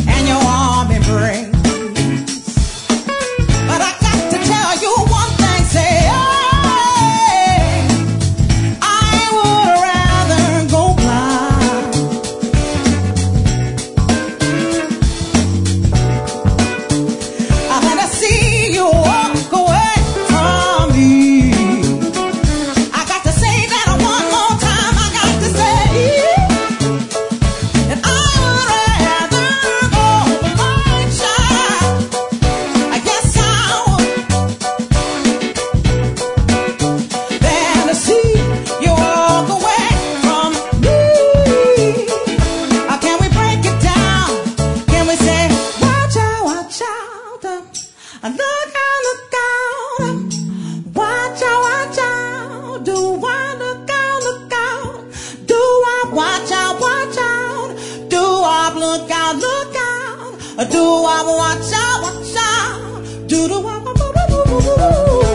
and your arm embrace. But I got to tell you one thing, say, hey, I would rather go blind. I better see you walk away from me. I got to say that one more time. I got to say that I would rather go blind, child. I guess I would, than to see you walk away from me. Can we break it down? Can we say, watch out, watch out, look out, look out, watch out, do I look out, look out, do I watch out, do I look out, look out, do I watch out, do I